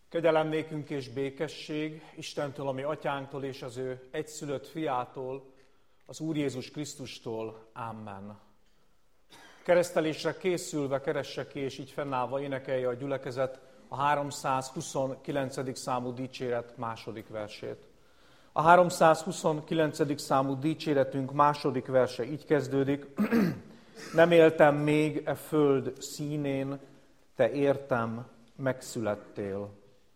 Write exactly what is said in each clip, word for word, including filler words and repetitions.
Kegyelem nékünk és békesség Istentől, a mi atyánktól és az ő egyszülött fiától, az Úr Jézus Krisztustól. Amen. Keresztelésre készülve keresse ki, és így fennállva énekelje a gyülekezet a háromszázhuszonkilencedik számú dicséret második versét. A háromszázhuszonkilencedik számú dicséretünk második verse így kezdődik. Nem éltem még e föld színén, te értem, megszülettél.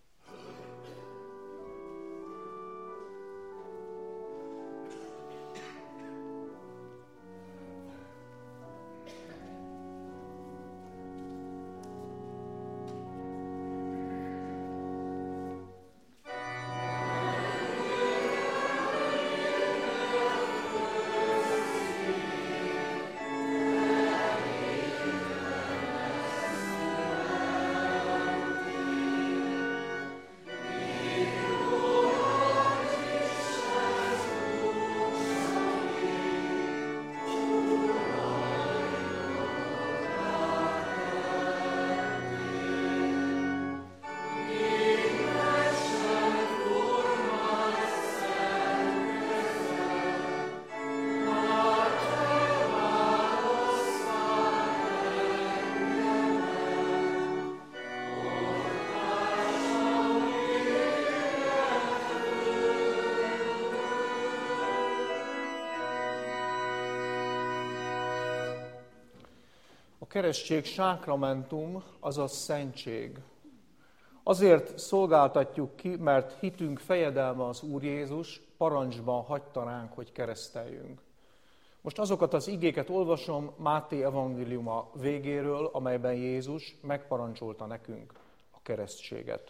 A keresztség sákramentum, azaz szentség. Azért szolgáltatjuk ki, mert hitünk fejedelme az Úr Jézus parancsban hagyta ránk, hogy kereszteljünk. Most azokat az igéket olvasom Máté evangéliuma végéről, amelyben Jézus megparancsolta nekünk a keresztséget.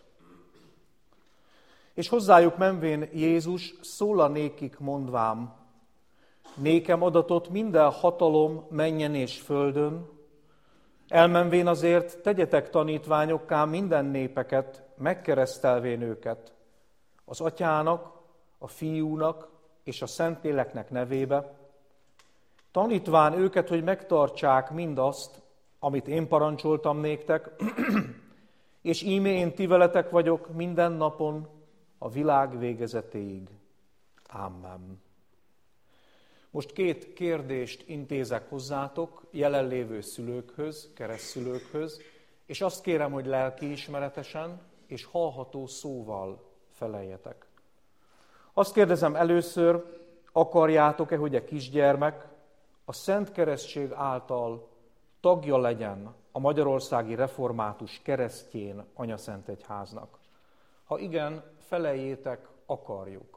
És hozzájuk menvén Jézus szóla nékik mondvám, nékem adatott minden hatalom mennyen és földön, elmenvén azért tegyetek tanítványokká minden népeket, megkeresztelvén őket, az Atyának, a Fiúnak és a Szentléleknek nevébe, tanítván őket, hogy megtartsák mindazt, amit én parancsoltam néktek, és íme én ti veletek vagyok minden napon a világ végezetéig. Amen. Most két kérdést intézek hozzátok, jelenlévő szülőkhöz, keresztszülőkhöz, és azt kérem, hogy lelkiismeretesen és hallható szóval feleljetek. Azt kérdezem először, akarjátok-e, hogy a kisgyermek a Szent Keresztség által tagja legyen a Magyarországi Református Keresztjén Anyaszentegyháznak? Ha igen, feleljétek, akarjuk.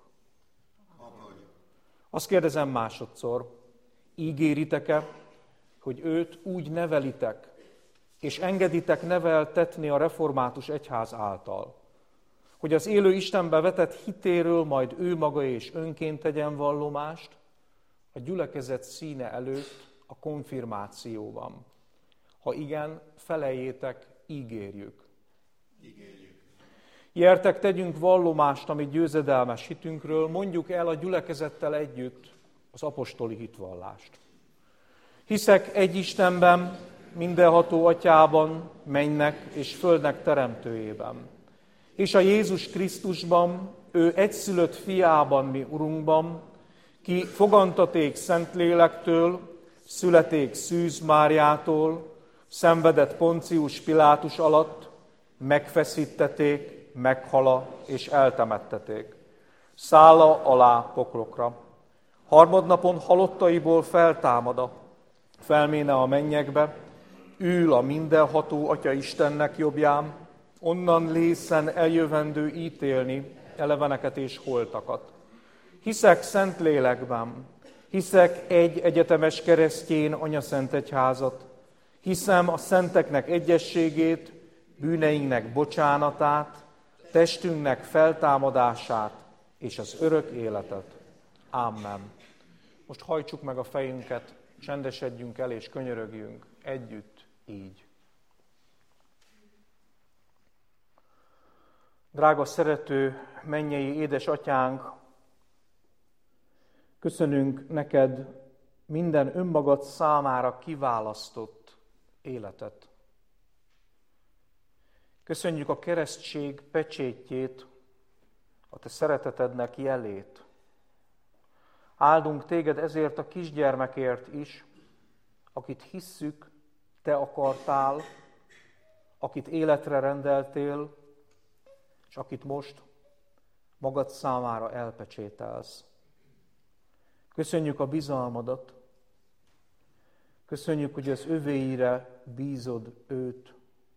Azt kérdezem másodszor, ígéritek-e, hogy őt úgy nevelitek, és engeditek neveltetni a református egyház által, hogy az élő Istenbe vetett hitéről majd ő maga és önként tegyen vallomást a gyülekezet színe előtt a konfirmációban. Ha igen, feleljétek, ígérjük. Ígérjük. Gyertek, tegyünk vallomást a mi győzedelmes hitünkről, mondjuk el a gyülekezettel együtt az apostoli hitvallást. Hiszek egy Istenben, mindenható Atyában, mennynek és földnek teremtőjében, és a Jézus Krisztusban, ő egyszülött fiában, mi Urunkban, ki fogantaték Szentlélektől, születék Szűz Máriától, szenvedett Poncius Pilátus alatt, megfeszítették, meghala és eltemetteték. Szálla alá poklokra. Harmadnapon halottaiból feltámada, felméne a mennyekbe, ül a mindenható Atya Istennek jobbján, onnan lészen eljövendő ítélni eleveneket és holtakat. Hiszek Szentlélekben, hiszek egy egyetemes keresztjén Anyaszentegyházat, hiszem a szenteknek egyességét, bűneinknek bocsánatát, testünknek feltámadását és az örök életet. Amen. Most hajtsuk meg a fejünket, csendesedjünk el és könyörögjünk együtt így. Drága, szerető, mennyei édesatyánk, köszönünk neked minden önmagad számára kiválasztott életet. Köszönjük a keresztség pecsétjét, a te szeretetednek jelét. Áldunk téged ezért a kisgyermekért is, akit hisszük, te akartál, akit életre rendeltél, és akit most magad számára elpecsételsz. Köszönjük a bizalmadat, köszönjük, hogy az övéire bízod őt.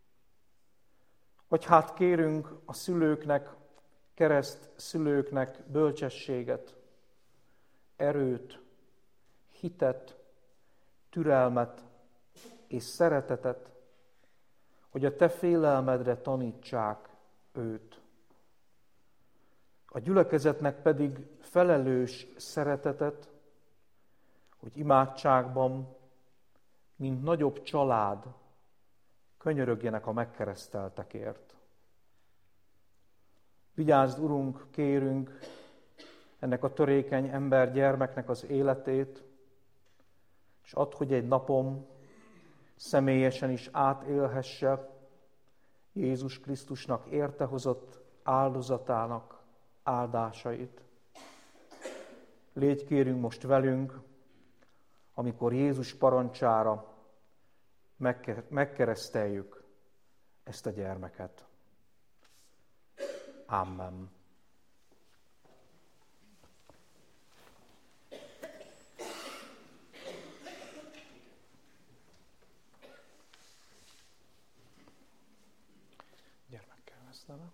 Vagy hát kérünk a szülőknek, kereszt szülőknek bölcsességet, erőt, hitet, türelmet és szeretetet, hogy a te félelmedre tanítsák őt. A gyülekezetnek pedig felelős szeretetet, hogy imádságban, mint nagyobb család, könyörögjenek a megkereszteltekért. Vigyázd, Urunk, kérünk ennek a törékeny ember gyermeknek az életét, és add, hogy egy napon személyesen is átélhesse Jézus Krisztusnak értehozott áldozatának áldásait. Légy, kérünk, most velünk, amikor Jézus parancsára megkereszteljük ezt a gyermeket. Amen. Gyermekkel veszlem.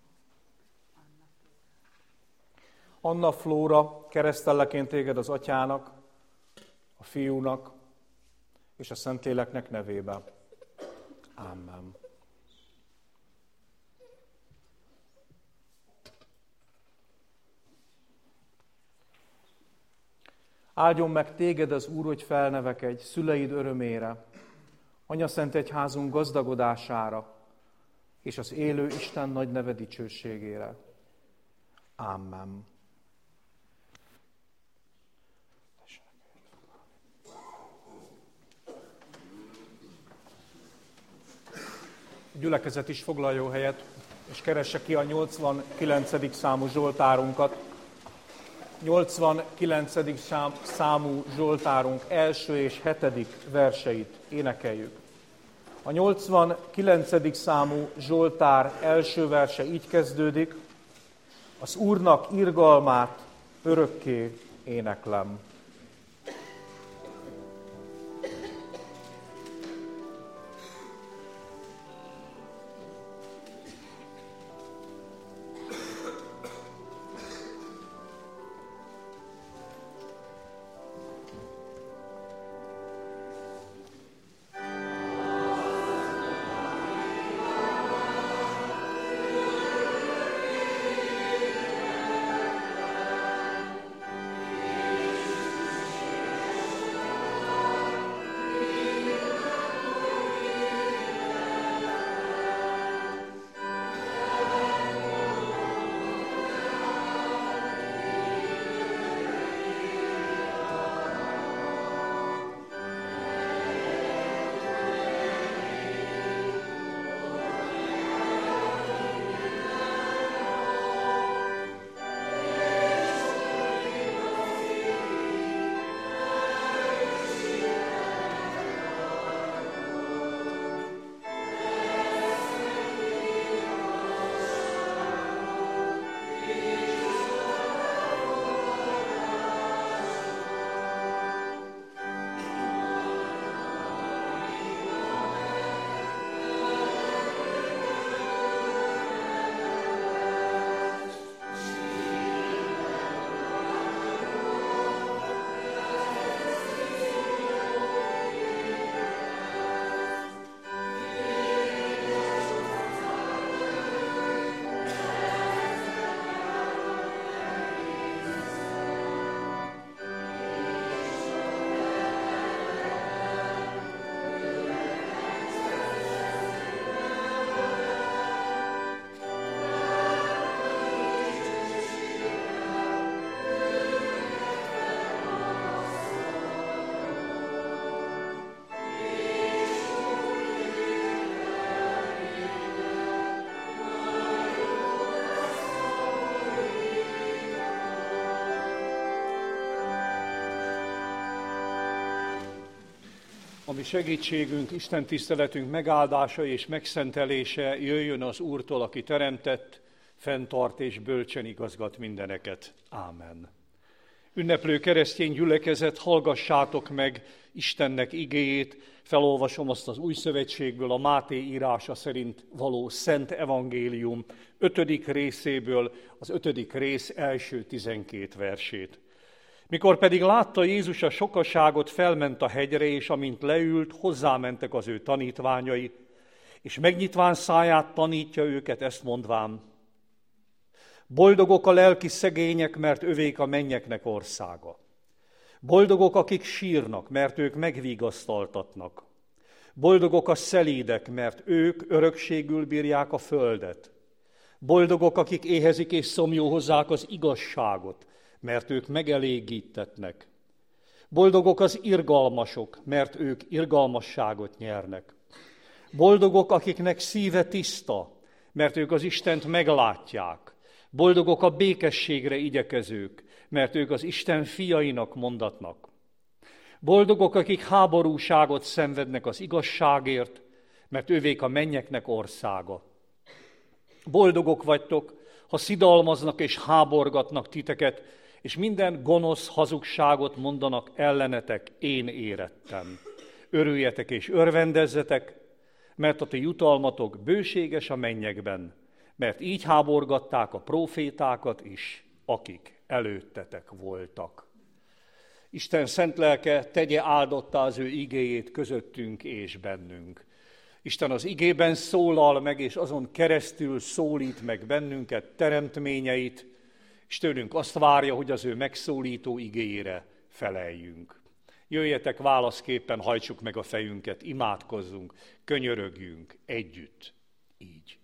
Anna Flóra, keresztelleként téged az Atyának, a Fiúnak és a Szentléleknek nevébe. Amen. Áldjon meg téged az Úr, hogy felnevekedj szüleid örömére, Anyaszent Egyházunk gazdagodására, és az élő Isten nagy neve dicsőségére. Amen. A gyülekezet is foglaljon helyet, és keresse ki a nyolcvankilencedik számú Zsoltárunkat. nyolcvankilencedik számú Zsoltárunk első és hetedik verseit énekeljük. A nyolcvankilencedik számú Zsoltár első verse így kezdődik: az Úrnak irgalmát örökké éneklem. Ami segítségünk, Isten tiszteletünk megáldása és megszentelése jöjjön az Úrtól, aki teremtett, fenntart és bölcsen igazgat mindeneket. Ámen. Ünneplő keresztény gyülekezet, hallgassátok meg Istennek igéjét, felolvasom azt az Új Szövetségből, a Máté írása szerint való Szent Evangélium ötödik részéből, az ötödik rész első tizenkét versét. Mikor pedig látta Jézus a sokaságot, felment a hegyre, és amint leült, hozzámentek az ő tanítványai, és megnyitván száját tanítja őket, ezt mondván: boldogok a lelki szegények, mert övék a mennyeknek országa. Boldogok, akik sírnak, mert ők megvigasztaltatnak. Boldogok a szelídek, mert ők örökségül bírják a földet. Boldogok, akik éhezik és szomjóhozzák az igazságot, mert ők megelégítetnek. Boldogok az irgalmasok, mert ők irgalmasságot nyernek. Boldogok, akiknek szíve tiszta, mert ők az Istent meglátják. Boldogok a békességre igyekezők, mert ők az Isten fiainak mondatnak. Boldogok, akik háborúságot szenvednek az igazságért, mert ővék a mennyeknek országa. Boldogok vagytok, ha szidalmaznak és háborgatnak titeket, és minden gonosz hazugságot mondanak ellenetek, én érettem. Örüljetek és örvendezzetek, mert a ti jutalmatok bőséges a mennyekben, mert így háborgatták a prófétákat is, akik előttetek voltak. Isten szent lelke tegye áldottá az ő igéjét közöttünk és bennünk. Isten az igében szólal meg, és azon keresztül szólít meg bennünket, teremtményeit, és tőlünk azt várja, hogy az ő megszólító igéjére feleljünk. Jöjjetek, válaszképpen hajtsuk meg a fejünket, imádkozzunk, könyörögjünk együtt, így.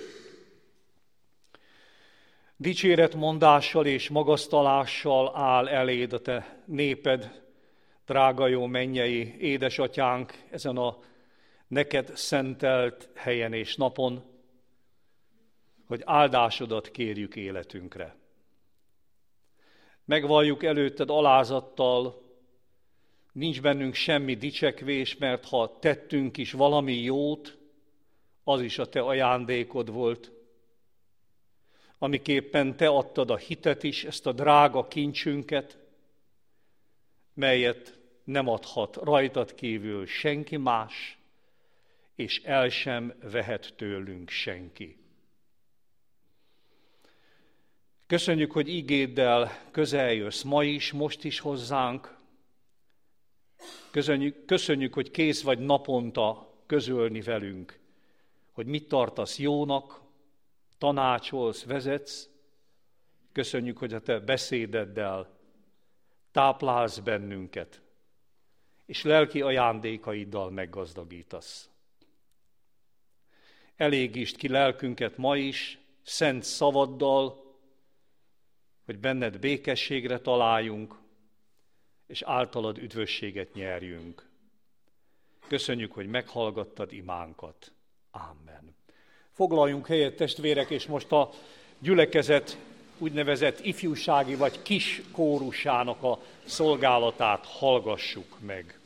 Dicséretmondással és magasztalással áll eléd a te néped, drága jó mennyei édesatyánk, ezen a neked szentelt helyen és napon, hogy áldásodat kérjük életünkre. Megvalljuk előtted alázattal, nincs bennünk semmi dicsekvés, mert ha tettünk is valami jót, az is a te ajándékod volt, amiképpen te adtad a hitet is, ezt a drága kincsünket, melyet nem adhat rajtad kívül senki más, és el sem vehet tőlünk senki. Köszönjük, hogy ígéddel közel jössz ma is, most is hozzánk. Köszönjük, köszönjük, hogy kész vagy naponta közölni velünk, hogy mit tartasz jónak, tanácsolsz, vezetsz. Köszönjük, hogy a te beszédeddel táplálsz bennünket, és lelki ajándékaiddal meggazdagítasz. Elégítsd ki lelkünket ma is, szent szavaddal, hogy benned békességre találjunk, és általad üdvösséget nyerjünk. Köszönjük, hogy meghallgattad imánkat. Amen. Foglaljunk helyet, testvérek, és most a gyülekezet úgynevezett ifjúsági vagy kis kórusának a szolgálatát hallgassuk meg.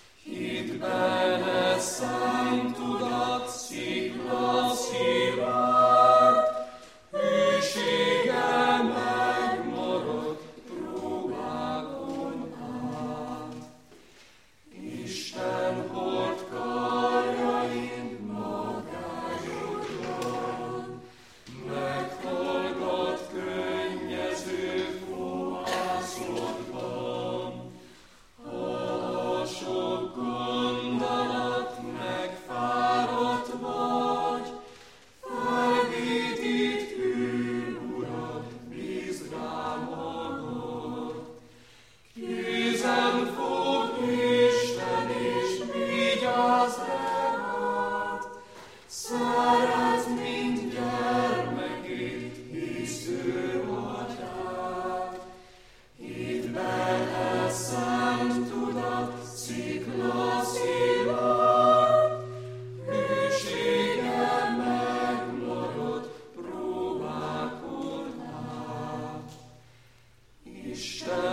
Szent tudat, szikla szívá.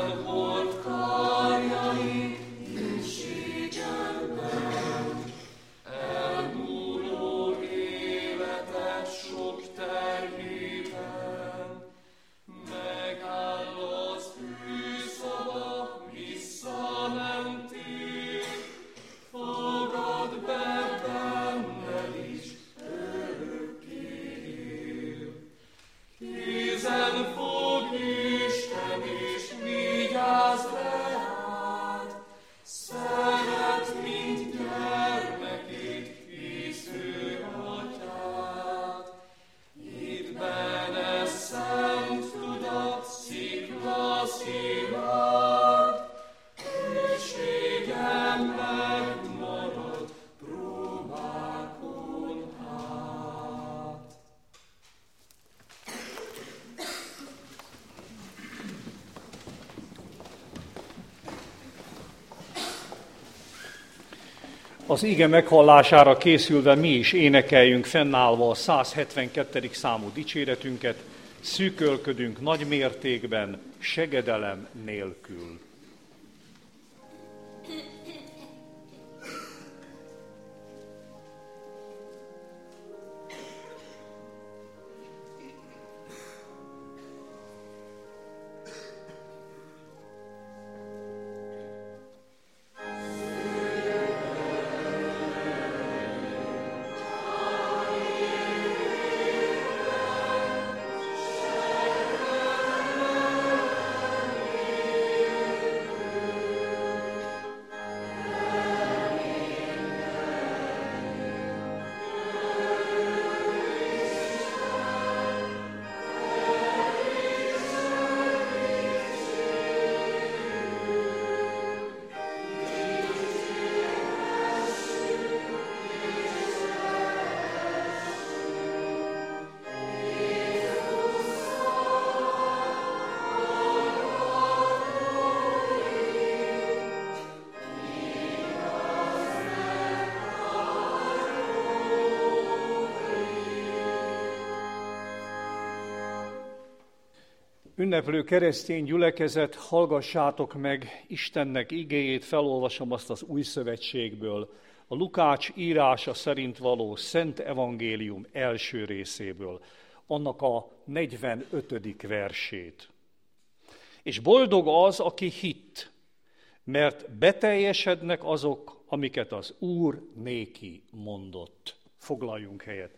Az ige meghallására készülve mi is énekeljünk fennállva a száz hetvenkettedik számú dicséretünket, szűkölködünk nagy mértékben, segedelem nélkül. Ünneplő keresztény gyülekezet, hallgassátok meg Istennek igéjét, felolvasom azt az Új Szövetségből, a Lukács írása szerint való Szent Evangélium első részéből, annak a negyvenötödik versét. És boldog az, aki hitt, mert beteljesednek azok, amiket az Úr néki mondott. Foglaljunk helyet.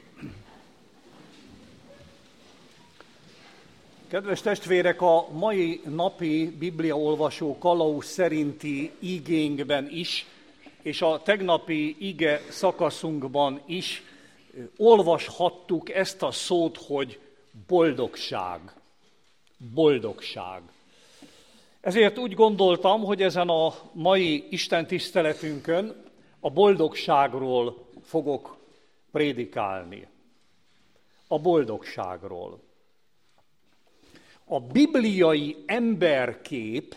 Kedves testvérek, a mai napi bibliaolvasó kalauz szerinti igénkben is, és a tegnapi ige szakaszunkban is olvashattuk ezt a szót, hogy boldogság. Boldogság. Ezért úgy gondoltam, hogy ezen a mai istentiszteletünkön a boldogságról fogok prédikálni. A boldogságról. A bibliai emberkép,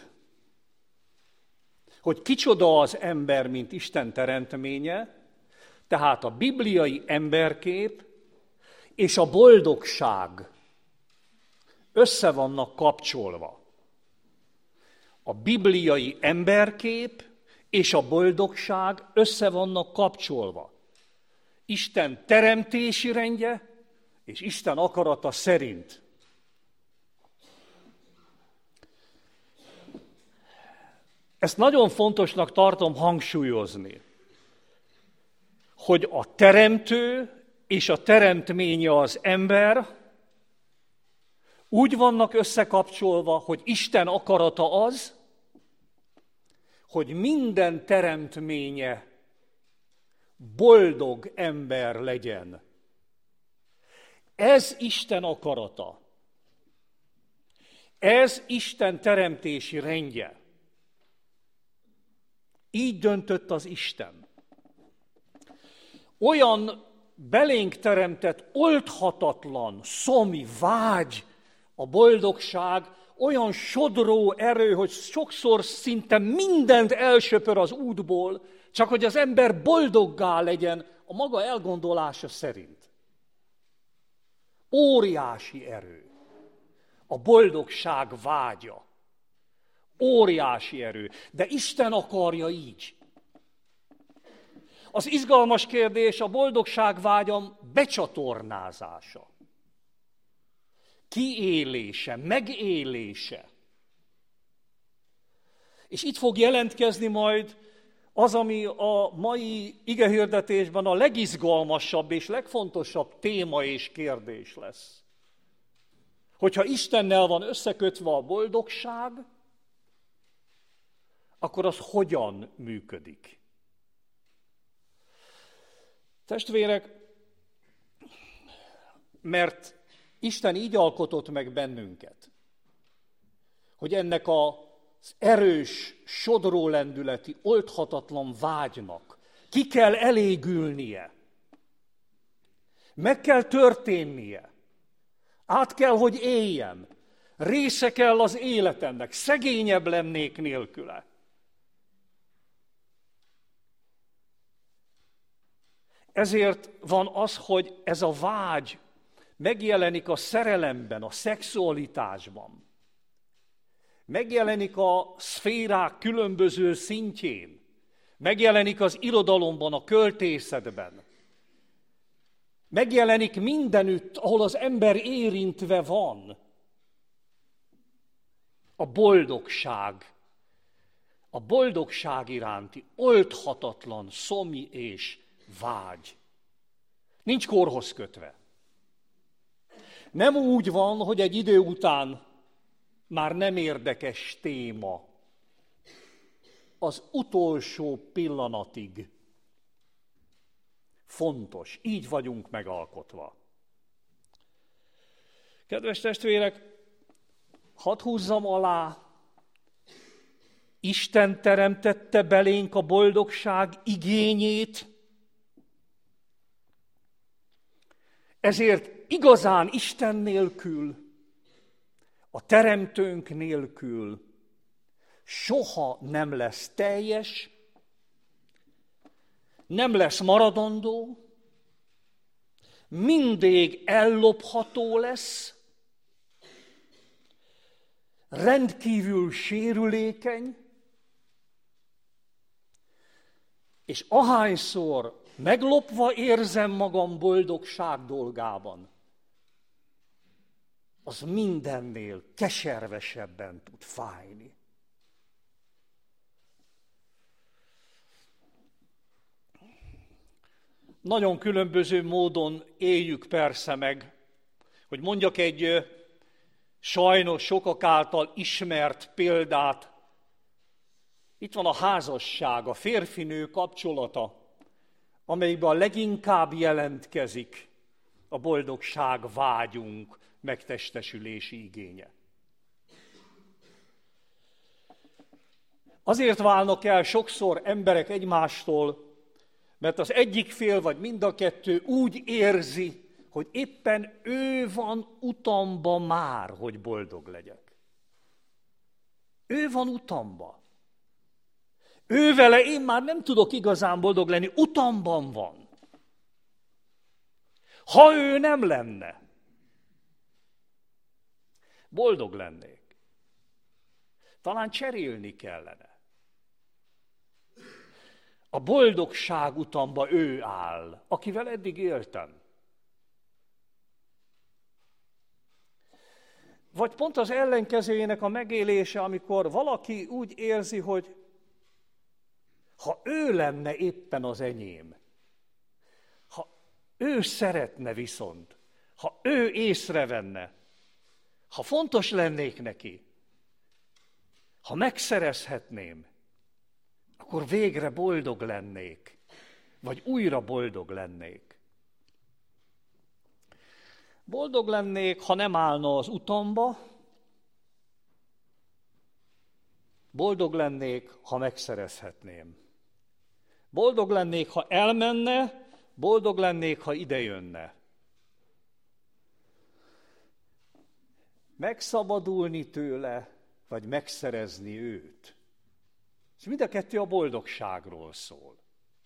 hogy kicsoda az ember, mint Isten teremtménye, tehát a bibliai emberkép és a boldogság össze vannak kapcsolva. A bibliai emberkép és a boldogság össze vannak kapcsolva. Isten teremtési rendje és Isten akarata szerint. Ezt nagyon fontosnak tartom hangsúlyozni, hogy a teremtő és a teremtménye az ember úgy vannak összekapcsolva, hogy Isten akarata az, hogy minden teremtménye boldog ember legyen. Ez Isten akarata. Ez Isten teremtési rendje. Így döntött az Isten. Olyan belénk teremtett, oldhatatlan, szomi vágy a boldogság, olyan sodró erő, hogy sokszor szinte mindent elsöpör az útból, csak hogy az ember boldoggá legyen a maga elgondolása szerint. Óriási erő. A boldogság vágya. Óriási erő. De Isten akarja így. Az izgalmas kérdés a boldogságvágyam becsatornázása. Kiélése, megélése. És itt fog jelentkezni majd az, ami a mai igehirdetésben a legizgalmasabb és legfontosabb téma és kérdés lesz. Hogyha Istennel van összekötve a boldogság, akkor az hogyan működik? Testvérek, mert Isten így alkotott meg bennünket, hogy ennek az erős, sodró lendületi, oldhatatlan vágynak ki kell elégülnie, meg kell történnie, át kell, hogy éljem, része kell az életemnek, szegényebb lennék nélküle. Ezért van az, hogy ez a vágy megjelenik a szerelemben, a szexualitásban. Megjelenik a szférák különböző szintjén. Megjelenik az irodalomban, a költészetben. Megjelenik mindenütt, ahol az ember érintve van. A boldogság, a boldogság iránti oldhatatlan szomj és vágy. Nincs korhoz kötve. Nem úgy van, hogy egy idő után már nem érdekes téma. Az utolsó pillanatig fontos. Így vagyunk megalkotva. Kedves testvérek, hadd húzzam alá, Isten teremtette belénk a boldogság igényét, ezért igazán Isten nélkül, a teremtőnk nélkül soha nem lesz teljes, nem lesz maradandó, mindig ellopható lesz, rendkívül sérülékeny, és ahányszor meglopva érzem magam boldogság dolgában, az mindennél keservesebben tud fájni. Nagyon különböző módon éljük persze meg, hogy mondjak egy sajnos sokak által ismert példát. Itt van a házasság, a férfi-nő kapcsolata, amelyben a leginkább jelentkezik a boldogság vágyunk megtestesülési igénye. Azért válnak el sokszor emberek egymástól, mert az egyik fél vagy mind a kettő úgy érzi, hogy éppen ő van utamba már, hogy boldog legyek. Ő van utamba. Ő vele én már nem tudok igazán boldog lenni, utamban van. Ha ő nem lenne, boldog lennék. Talán cserélni kellene. A boldogság utamba ő áll, akivel eddig éltem. Vagy pont az ellenkezőjének a megélése, amikor valaki úgy érzi, hogy ha ő lenne éppen az enyém, ha ő szeretne viszont, ha ő észrevenne, ha fontos lennék neki, ha megszerezhetném, akkor végre boldog lennék, vagy újra boldog lennék. Boldog lennék, ha nem állna az utamba, boldog lennék, ha megszerezhetném. Boldog lennék, ha elmenne, boldog lennék, ha idejönne. Megszabadulni tőle, vagy megszerezni őt. És mind a kettő a boldogságról szól.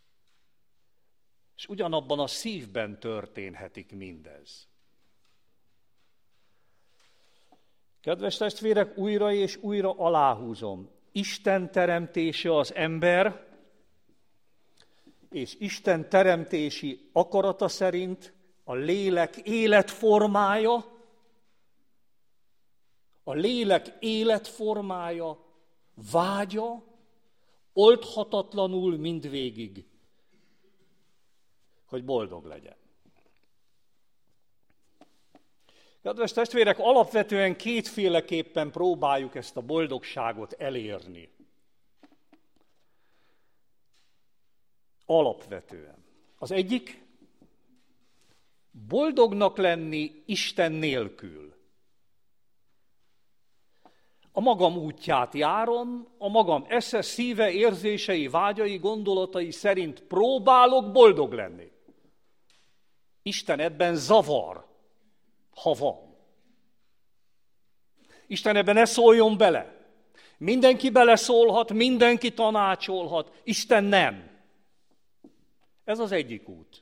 És ugyanabban a szívben történhetik mindez. Kedves testvérek, újra és újra aláhúzom. Isten teremtése az ember, és Isten teremtési akarata szerint a lélek életformája, a lélek életformája, vágya, oldhatatlanul mindvégig, hogy boldog legyen. Kedves testvérek, alapvetően kétféleképpen próbáljuk ezt a boldogságot elérni. Alapvetően. Az egyik, boldognak lenni Isten nélkül. A magam útját járom, a magam esze, szíve, érzései, vágyai, gondolatai szerint próbálok boldog lenni. Isten ebben zavar, ha van. Isten ebben ne szóljon bele. Mindenki beleszólhat, mindenki tanácsolhat, Isten nem. Ez az egyik út.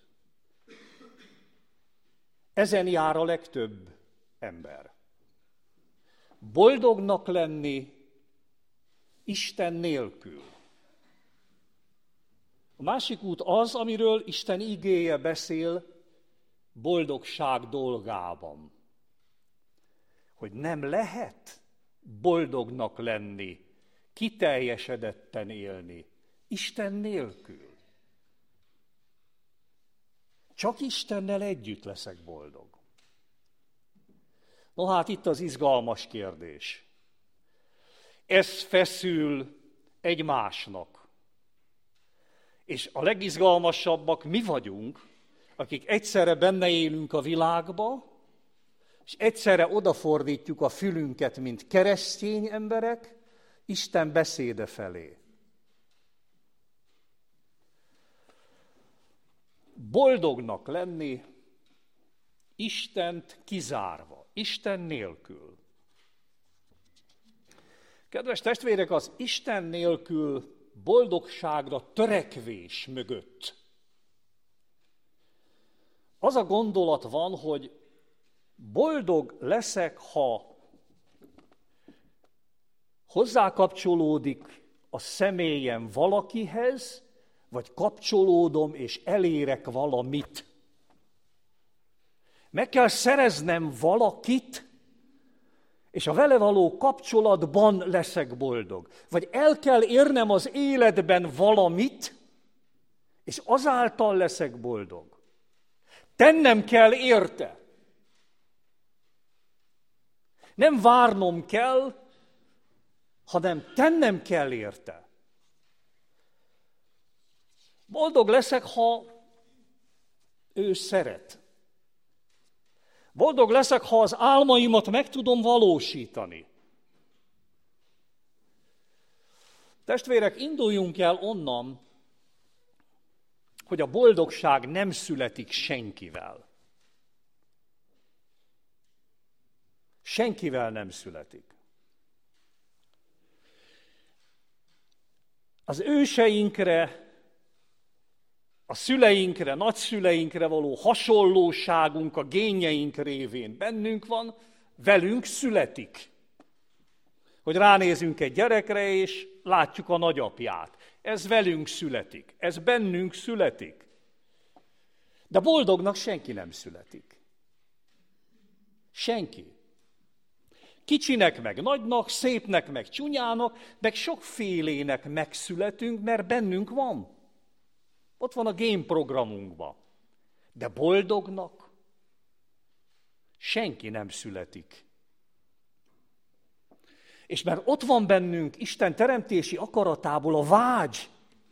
Ezen jár a legtöbb ember. Boldognak lenni Isten nélkül. A másik út az, amiről Isten igéje beszél boldogság dolgában. Hogy nem lehet boldognak lenni, kiteljesedetten élni Isten nélkül. Csak Istennel együtt leszek boldog. No hát itt az izgalmas kérdés. Ez feszül egymásnak. És a legizgalmasabbak mi vagyunk, akik egyszerre benne élünk a világba, és egyszerre odafordítjuk a fülünket, mint keresztény emberek, Isten beszéde felé. Boldognak lenni Istent kizárva, Isten nélkül. Kedves testvérek, az Isten nélkül boldogságra törekvés mögött az a gondolat van, hogy boldog leszek, ha hozzákapcsolódik a személyem valakihez, vagy kapcsolódom és elérek valamit. Meg kell szereznem valakit, és a vele való kapcsolatban leszek boldog. Vagy el kell érnem az életben valamit, és azáltal leszek boldog. Tennem kell érte. Nem várnom kell, hanem tennem kell érte. Boldog leszek, ha ő szeret. Boldog leszek, ha az álmaimat meg tudom valósítani. Testvérek, induljunk el onnan, hogy a boldogság nem születik senkivel. Senkivel nem születik. Az őseinkre, a szüleinkre, nagyszüleinkre való hasonlóságunk a génjeink révén bennünk van, velünk születik. Hogy ránézünk egy gyerekre, és látjuk a nagyapját. Ez velünk születik, ez bennünk születik. De boldognak senki nem születik. Senki. Kicsinek, meg nagynak, szépnek, meg csúnyának, meg sokfélének megszületünk, mert bennünk van. Ott van a génprogramunkban. De boldognak senki nem születik. És mert ott van bennünk Isten teremtési akaratából a vágy,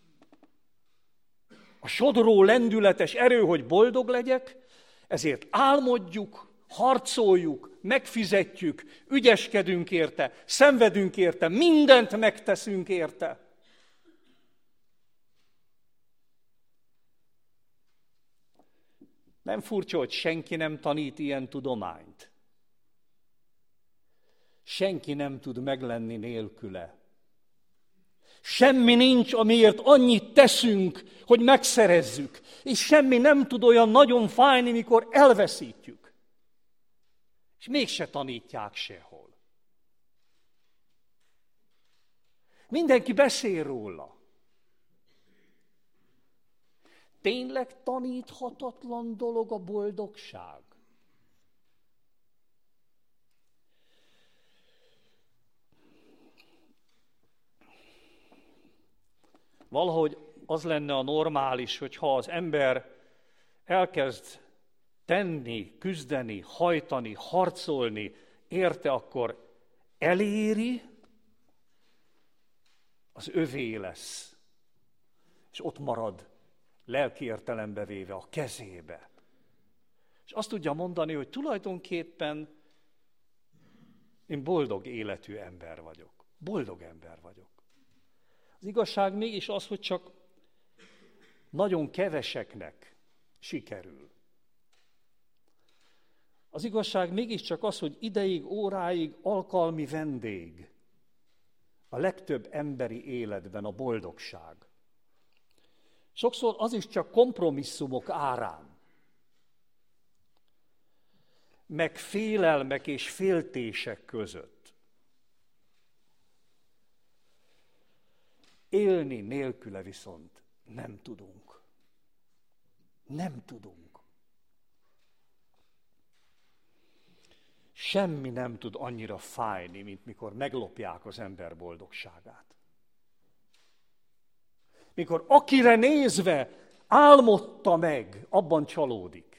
a sodró lendületes erő, hogy boldog legyek, ezért álmodjuk, harcoljuk, megfizetjük, ügyeskedünk érte, szenvedünk érte, mindent megteszünk érte. Nem furcsa, hogy senki nem tanít ilyen tudományt. Senki nem tud meglenni nélküle. Semmi nincs, amiért annyit teszünk, hogy megszerezzük, és semmi nem tud olyan nagyon fájni, mikor elveszítjük. És mégse tanítják sehol. Mindenki beszél róla. Tényleg taníthatatlan dolog a boldogság? Valahogy az lenne a normális, hogyha az ember elkezd tenni, küzdeni, hajtani, harcolni, érte, akkor eléri, az övé lesz, és ott marad, lelki értelembe véve a kezébe. És azt tudja mondani, hogy tulajdonképpen én boldog életű ember vagyok. Boldog ember vagyok. Az igazság mégis az, hogy csak nagyon keveseknek sikerül. Az igazság mégiscsak az, hogy ideig, óráig alkalmi vendég a legtöbb emberi életben a boldogság. Sokszor az is csak kompromisszumok árán, meg félelmek és féltések között. Élni nélküle viszont nem tudunk. Nem tudunk. Semmi nem tud annyira fájni, mint mikor meglopják az ember boldogságát. Mikor akire nézve álmodta meg, abban csalódik.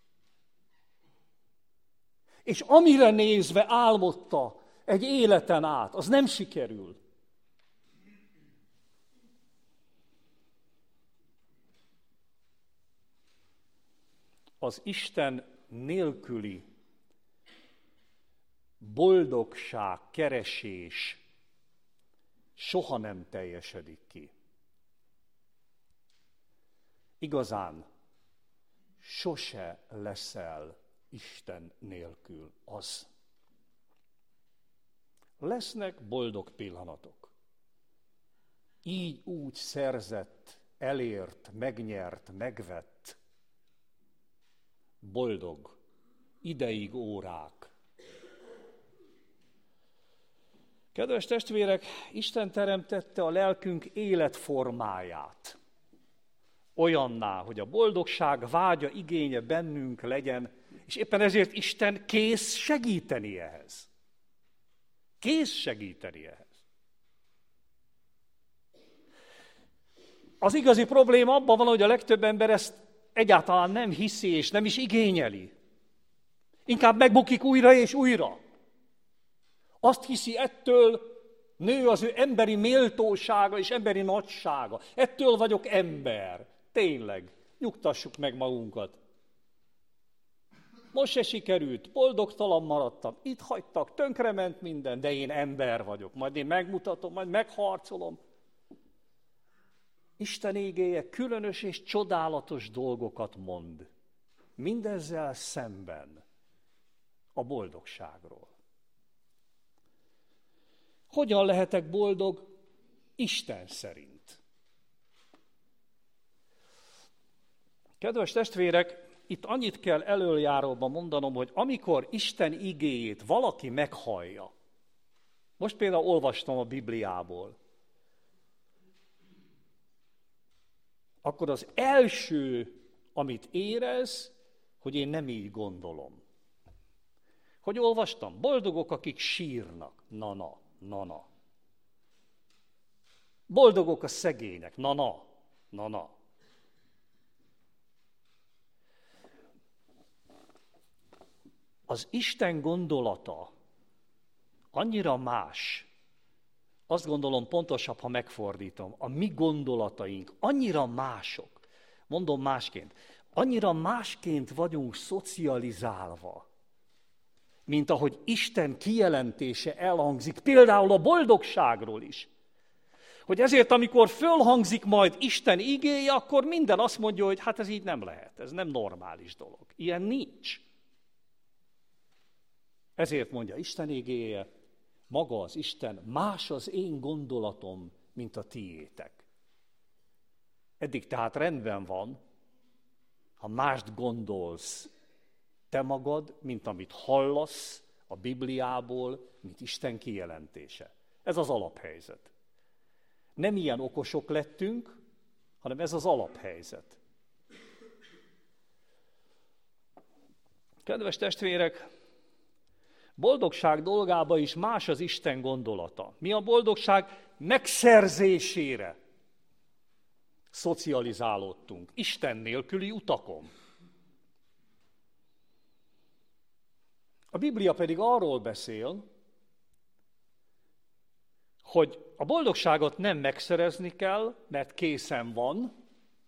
És amire nézve álmodta egy életen át, az nem sikerül. Az Isten nélküli boldogság, keresés soha nem teljesedik ki. Igazán sose leszel Isten nélkül az. Lesznek boldog pillanatok. Így úgy szerzett, elért, megnyert, megvett, boldog, ideig órák. Kedves testvérek, Isten teremtette a lelkünk életformáját olyanná, hogy a boldogság vágya, igénye bennünk legyen, és éppen ezért Isten kész segíteni ehhez. Kész segíteni ehhez. Az igazi probléma abban van, hogy a legtöbb ember ezt egyáltalán nem hiszi, és nem is igényeli. Inkább megbukik újra és újra. Azt hiszi, ettől nő az ő emberi méltósága és emberi nagysága. Ettől vagyok ember. Tényleg, nyugtassuk meg magunkat. Most se sikerült, boldogtalan maradtam, itt hagytak, tönkrement minden, de én ember vagyok. Majd én megmutatom, majd megharcolom. Isten igéje különös és csodálatos dolgokat mond. Mindezzel szemben a boldogságról. Hogyan lehetek boldog? Isten szerint. Kedves testvérek, itt annyit kell elöljáróban mondanom, hogy amikor Isten igéjét valaki meghallja, most például olvastam a Bibliából, akkor az első, amit érez, hogy én nem így gondolom. Hogy olvastam? Boldogok, akik sírnak. Na-na, na-na. Boldogok a szegények. Na-na, na-na. Az Isten gondolata annyira más, azt gondolom pontosabb, ha megfordítom, a mi gondolataink annyira mások, mondom másként, annyira másként vagyunk szocializálva, mint ahogy Isten kijelentése elhangzik, például a boldogságról is. Hogy ezért, amikor fölhangzik majd Isten igéje, akkor minden azt mondja, hogy hát ez így nem lehet, ez nem normális dolog. Ilyen nincs. Ezért mondja Isten igéje, maga az Isten, más az én gondolatom, mint a tiétek. Eddig tehát rendben van, ha mást gondolsz te magad, mint amit hallasz a Bibliából, mint Isten kijelentése. Ez az alaphelyzet. Nem ilyen okosok lettünk, hanem ez az alaphelyzet. Kedves testvérek, boldogság dolgába is más az Isten gondolata. Mi a boldogság megszerzésére szocializálódtunk, Isten nélküli utakon. A Biblia pedig arról beszél, hogy a boldogságot nem megszerezni kell, mert készen van,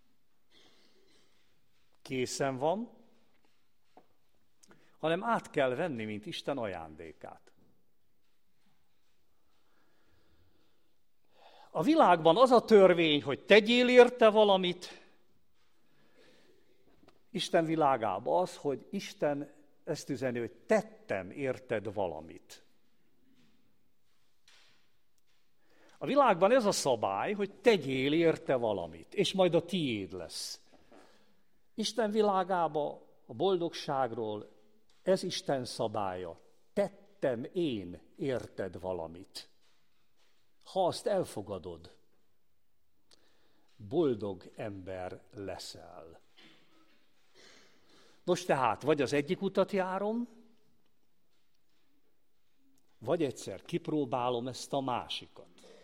készen van, hanem át kell venni, mint Isten ajándékát. A világban az a törvény, hogy tegyél érte valamit, Isten világában az, hogy Isten ezt üzeni, hogy tettem érted valamit. A világban ez a szabály, hogy tegyél érte valamit, és majd a tiéd lesz. Isten világában a boldogságról ez Isten szabálya. Tettem én érted valamit. Ha azt elfogadod, boldog ember leszel. Most tehát, vagy az egyik utat járom, vagy egyszer kipróbálom ezt a másikat.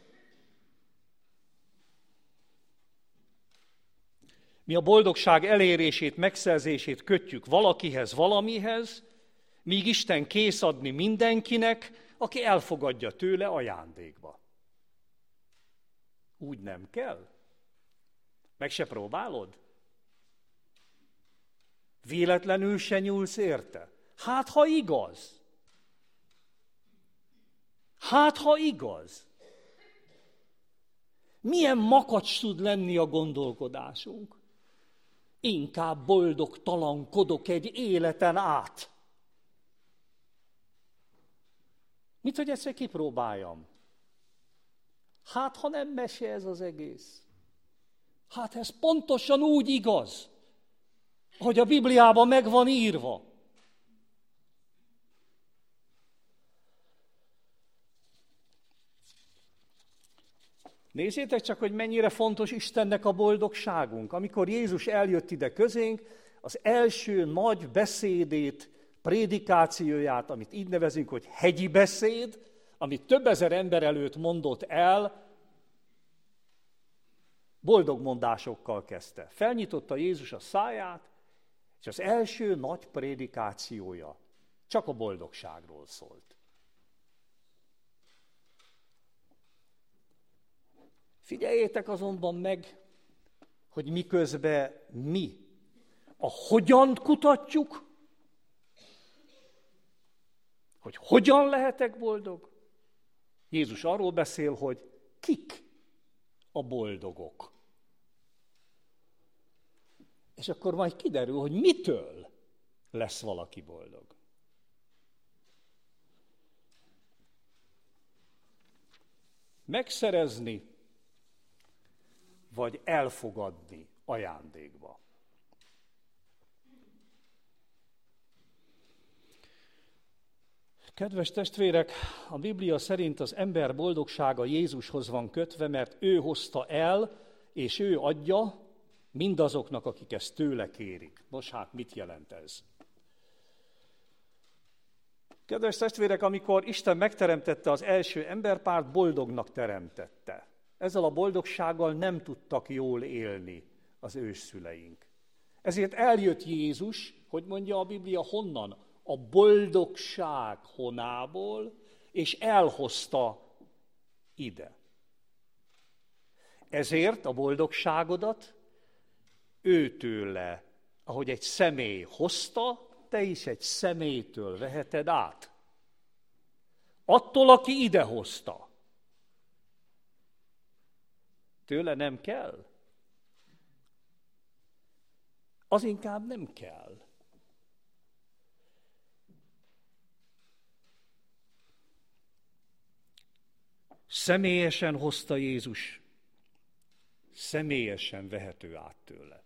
Mi a boldogság elérését, megszerzését kötjük valakihez, valamihez, míg Isten kész adni mindenkinek, aki elfogadja tőle ajándékba. Úgy nem kell. Meg se próbálod? Véletlenül se nyúlsz érte? Hát, ha igaz. Hát, ha igaz. Milyen makacs tud lenni a gondolkodásunk? Inkább boldogtalankodok egy életen át. Mit, hogy egyszer kipróbáljam? Hát, ha nem mese ez az egész. Hát ez pontosan úgy igaz, hogy a Bibliában meg van írva. Nézzétek csak, hogy mennyire fontos Istennek a boldogságunk. Amikor Jézus eljött ide közénk, az első nagy beszédét, prédikációját, amit így nevezünk, hogy hegyi beszéd, amit több ezer ember előtt mondott el, boldog mondásokkal kezdte. Felnyitotta Jézus a száját, és az első nagy prédikációja csak a boldogságról szólt. Figyeljétek azonban meg, hogy miközben mi a hogyan kutatjuk, hogy hogyan lehetek boldog, Jézus arról beszél, hogy kik a boldogok. És akkor majd kiderül, hogy mitől lesz valaki boldog. Megszerezni, vagy elfogadni ajándékba. Kedves testvérek, a Biblia szerint az ember boldogsága Jézushoz van kötve, mert ő hozta el, és ő adja mindazoknak, akik ezt tőle kérik. Nos hát, mit jelent ez? Kedves testvérek, amikor Isten megteremtette az első emberpárt, boldognak teremtette. Ezzel a boldogsággal nem tudtak jól élni az ősszüleink. Ezért eljött Jézus, hogy mondja a Biblia, honnan? A boldogság honából, és elhozta ide. Ezért a boldogságodat őtőle, ahogy egy személy hozta, te is egy személytől veheted át. Attól, aki idehozta. Tőle nem kell? Az inkább nem kell. Személyesen hozta Jézus, személyesen vehető át tőle.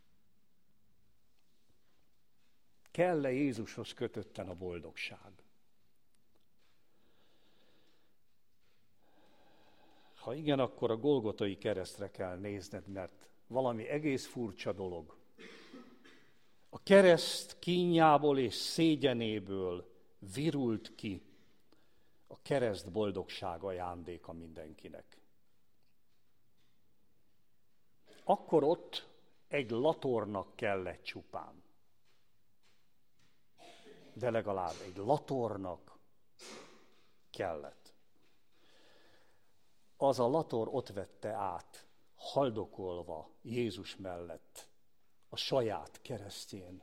Kell-e Jézushoz kötötten a boldogság? Ha igen, akkor a Golgotai keresztre kell nézned, mert valami egész furcsa dolog. A kereszt kínjából és szégyenéből virult ki a kereszt boldogság ajándéka mindenkinek. Akkor ott egy latornak kellett csupán. De legalább egy latornak kellett. Az a lator ott vette át, haldokolva Jézus mellett, a saját keresztjén.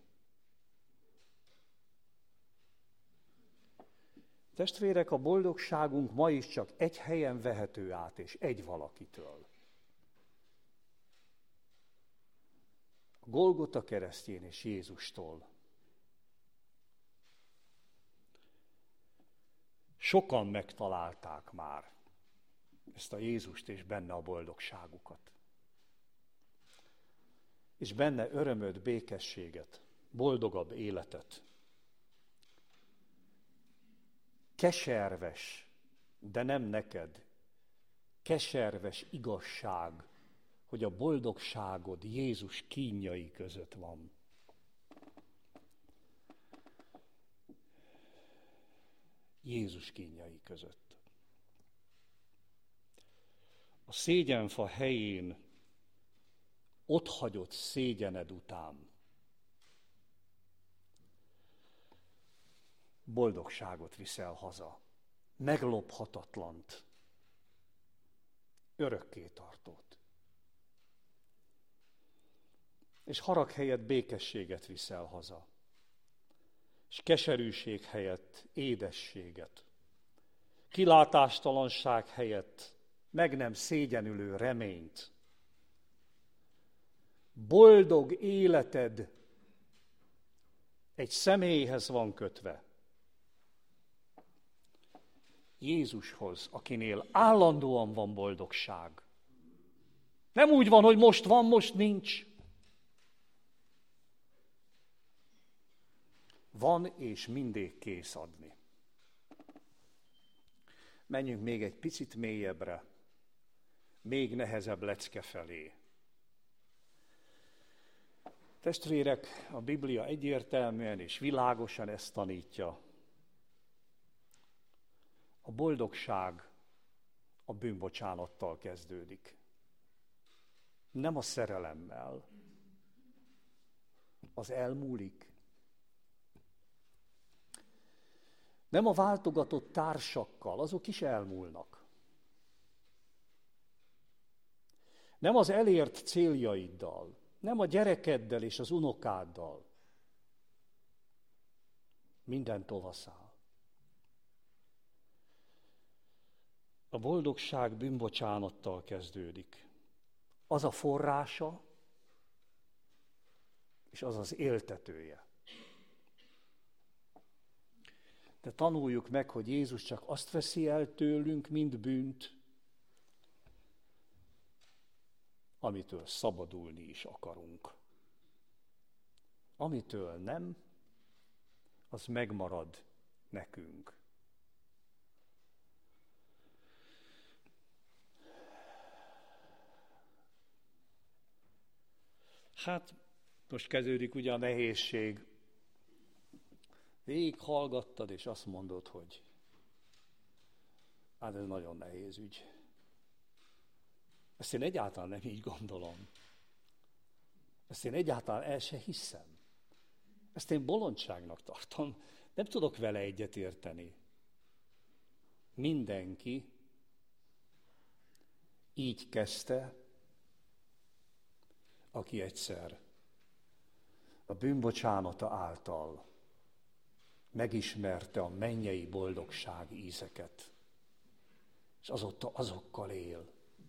Testvérek, a boldogságunk ma is csak egy helyen vehető át, és egy valakitől. A Golgota keresztjén és Jézustól. Sokan megtalálták már ezt a Jézust és benne a boldogságukat. És benne örömöt, békességet, boldogabb életet. Keserves, de nem neked, keserves igazság, hogy a boldogságod Jézus kínjai között van. Jézus kínjai között. A szégyenfa helyén otthagyott szégyened után boldogságot viszel haza, meglophatatlant, örökké tartót. És harag helyett békességet viszel haza, és keserűség helyett édességet, kilátástalanság helyett meg nem szégyenülő reményt. Boldog életed egy személyhez van kötve. Jézushoz, akinél állandóan van boldogság. Nem úgy van, hogy most van, most nincs. Van és mindig kész adni. Menjünk még egy picit mélyebbre, még nehezebb lecke felé. Testvérek, a Biblia egyértelműen és világosan ezt tanítja. A boldogság a bűnbocsánattal kezdődik. Nem a szerelemmel. Az elmúlik. Nem a váltogatott társakkal, azok is elmúlnak. Nem az elért céljaiddal, nem a gyerekeddel és az unokáddal. Minden tovaszáll. A boldogság bűnbocsánattal kezdődik. Az a forrása, és az az éltetője. De tanuljuk meg, hogy Jézus csak azt veszi el tőlünk, mint bűnt, amitől szabadulni is akarunk. Amitől nem, az megmarad nekünk. Hát, most kezdődik ugye a nehézség. Végighallgattad, és azt mondod, hogy hát ez nagyon nehéz ügy. Ezt én egyáltalán nem így gondolom. Ezt én egyáltalán el se hiszem. Ezt én bolondságnak tartom. Nem tudok vele egyetérteni. Mindenki így kezdte, aki egyszer a bűnbocsánata által megismerte a mennyei boldogság ízeket, és azóta azokkal él.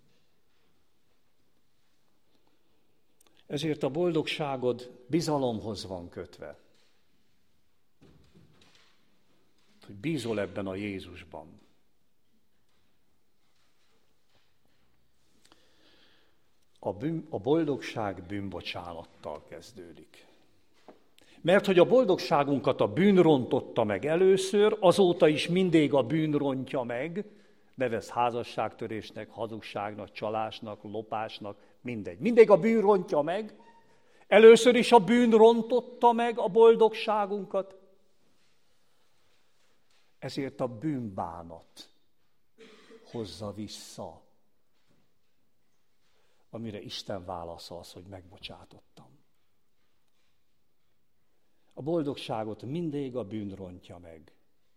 Ezért a boldogságod bizalomhoz van kötve. Hogy bízol ebben a Jézusban. A, bűn, a boldogság bűnbocsánattal kezdődik. Mert hogy a boldogságunkat a bűn rontotta meg először, azóta is mindig a bűn rontja meg, Nevezd házasságtörésnek, hazugságnak, csalásnak, lopásnak, mindegy. Mindegy a bűn rontja meg. Először is a bűn rontotta meg a boldogságunkat. Ezért a bűnbánat hozza vissza, amire Isten válasza az, hogy megbocsátottam. A boldogságot mindig a bűn rontja meg.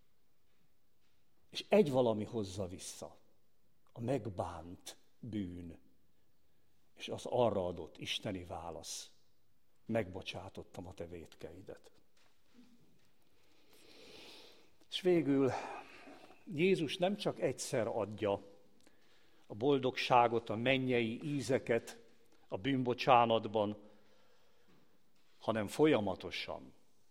És egy valami hozza vissza, a megbánt bűn, és az arra adott isteni válasz. Megbocsátottam a te vétkeidet. És végül Jézus nem csak egyszer adja a boldogságot, a mennyei ízeket a bűnbocsánatban, hanem folyamatosan.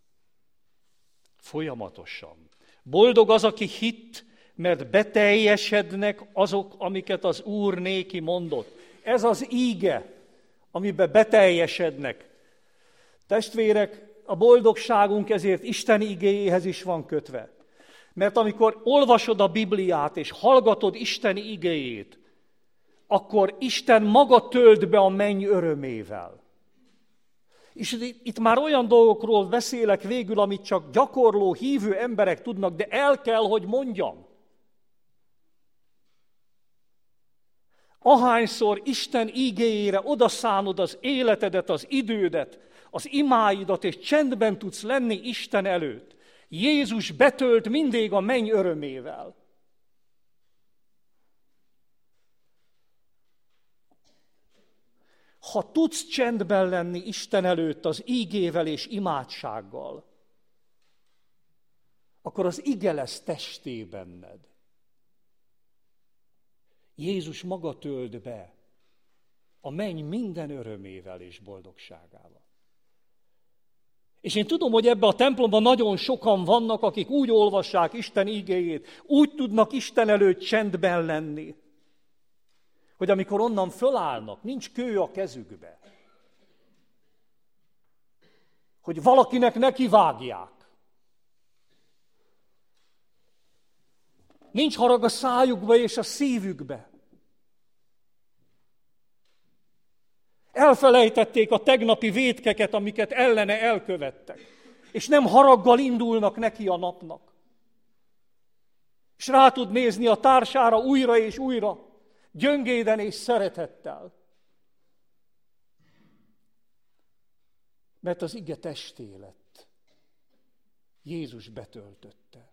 Folyamatosan. Boldog az, aki hitt, mert beteljesednek azok, amiket az Úr néki mondott. Ez az íge, amiben beteljesednek. Testvérek, a boldogságunk ezért Isten igéjéhez is van kötve. Mert amikor olvasod a Bibliát és hallgatod Isten igéjét, akkor Isten maga tölt be a menny örömével. És itt már olyan dolgokról beszélek végül, amit csak gyakorló, hívő emberek tudnak, de el kell, hogy mondjam. Ahányszor Isten igéjére odaszánod az életedet, az idődet, az imáidat, és csendben tudsz lenni Isten előtt, Jézus betölt mindig a menny örömével. Ha tudsz csendben lenni Isten előtt az ígével és imádsággal, akkor az ige lesz testé benned. Jézus maga tölt be a menny minden örömével és boldogságával. És én tudom, hogy ebben a templomban nagyon sokan vannak, akik úgy olvassák Isten igéjét, úgy tudnak Isten előtt csendben lenni, hogy amikor onnan fölállnak, nincs kő a kezükbe, hogy valakinek nekivágják. Nincs harag a szájukba és a szívükbe. Elfelejtették a tegnapi vétkeket, amiket ellene elkövettek, és nem haraggal indulnak neki a napnak. És rá tud nézni a társára újra és újra, gyöngéden és szeretettel. Mert az ige testé lett. Jézus betöltötte.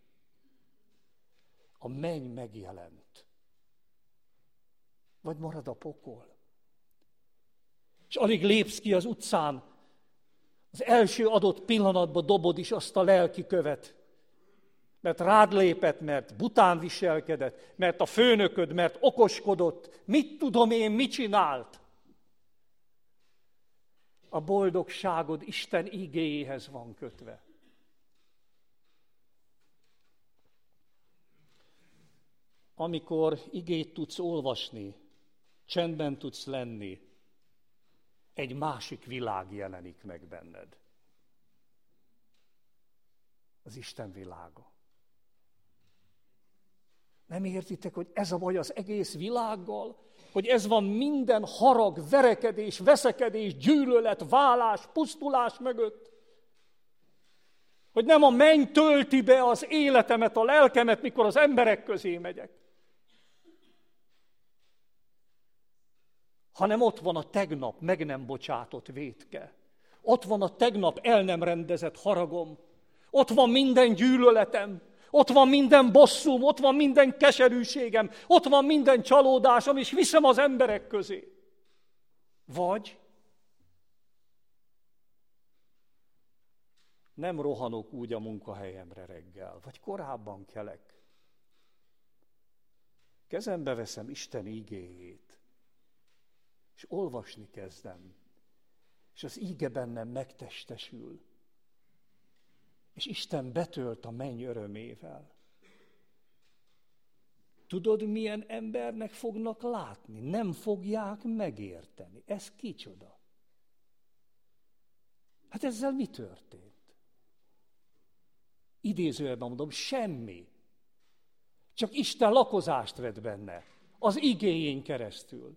A menny megjelent. Vagy marad a pokol. És alig lépsz ki az utcán, az első adott pillanatban dobod is azt a lelki követ. Mert rád lépett, mert bután viselkedett, mert a főnököd, mert okoskodott. Mit tudom én, mit csinált? A boldogságod Isten igéjéhez van kötve. Amikor igét tudsz olvasni, csendben tudsz lenni, egy másik világ jelenik meg benned. Az Isten világa. Nem értitek, hogy ez a baj az egész világgal? Hogy ez van minden harag, verekedés, veszekedés, gyűlölet, válás, pusztulás mögött? Hogy nem a menny tölti be az életemet, a lelkemet, mikor az emberek közé megyek, hanem ott van a tegnap meg nem bocsátott vétke. Ott van a tegnap el nem rendezett haragom. Ott van minden gyűlöletem. Ott van minden bosszúm, ott van minden keserűségem, ott van minden csalódásom, és viszem az emberek közé. Vagy nem rohanok úgy a munkahelyemre reggel, vagy korábban kelek. Kezembe veszem Isten igéjét, és olvasni kezdem, és az íge bennem megtestesül, és Isten betölt a menny örömével. Tudod, milyen embernek fognak látni? Nem fogják megérteni. Ez kicsoda? Hát ezzel mi történt? Idézőjelben mondom, semmi. Csak Isten lakozást vett benne, az igéjén keresztül.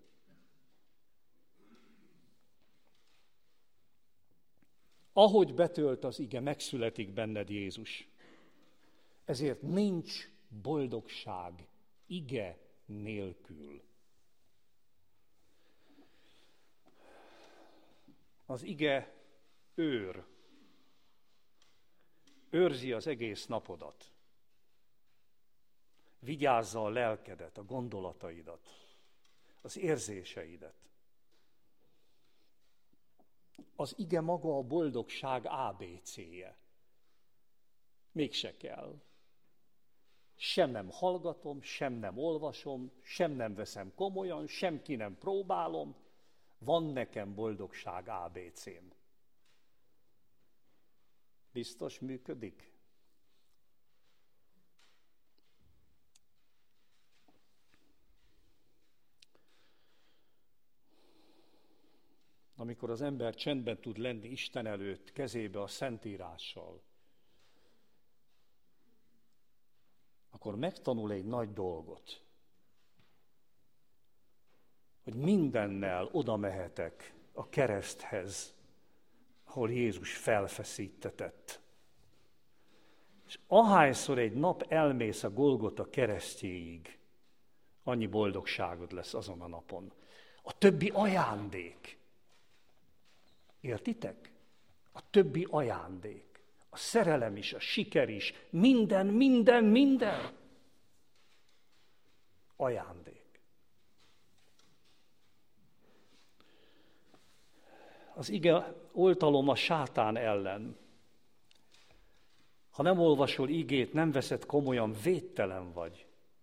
Ahogy betölt az ige, megszületik benned Jézus. Ezért nincs boldogság ige nélkül. Az ige őr. Őrzi az egész napodat. Vigyázza a lelkedet, a gondolataidat, az érzéseidet. Az ige maga a boldogság á bé céje. Mégse kell. Sem nem hallgatom, sem nem olvasom, sem nem veszem komolyan, sem ki nem próbálom. Van nekem boldogság á bé cém. Biztos működik? Amikor az ember csendben tud lenni Isten előtt, kezébe a Szentírással, akkor megtanul egy nagy dolgot, hogy mindennel oda mehetek a kereszthez, ahol Jézus felfeszítetett. És ahányszor egy nap elmész a Golgota keresztjéig, annyi boldogságod lesz azon a napon. A többi ajándék. Értitek? A többi ajándék. A szerelem is, a siker is. Minden, minden, minden. Ajándék. Az ige oltalom a sátán ellen. Ha nem olvasol igét, nem veszed komolyan, védtelen vagy.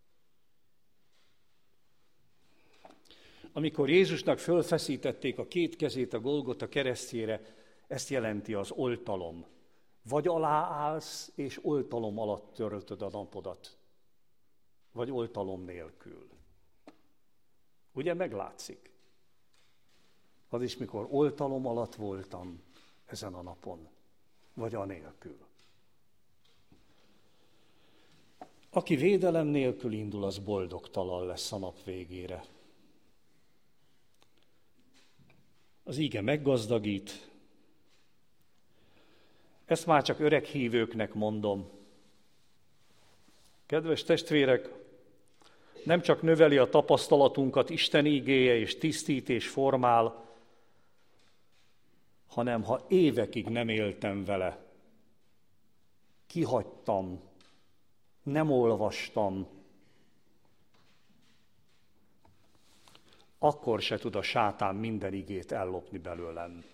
Amikor Jézusnak fölfeszítették a két kezét a Golgota keresztjére, ezt jelenti az oltalom. Vagy aláállsz, és oltalom alatt töröltöd a napodat, vagy oltalom nélkül. Ugye meglátszik? Az is, mikor oltalom alatt voltam ezen a napon, vagy anélkül. Aki védelem nélkül indul, az boldogtalan lesz a nap végére. Az ige meggazdagít. Ezt már csak öreg hívőknek mondom. Kedves testvérek, nem csak növeli a tapasztalatunkat Isten igéje és tisztít és formál, hanem ha évekig nem éltem vele, kihagytam, nem olvastam, akkor se tud a sátán minden igét ellopni belőlem.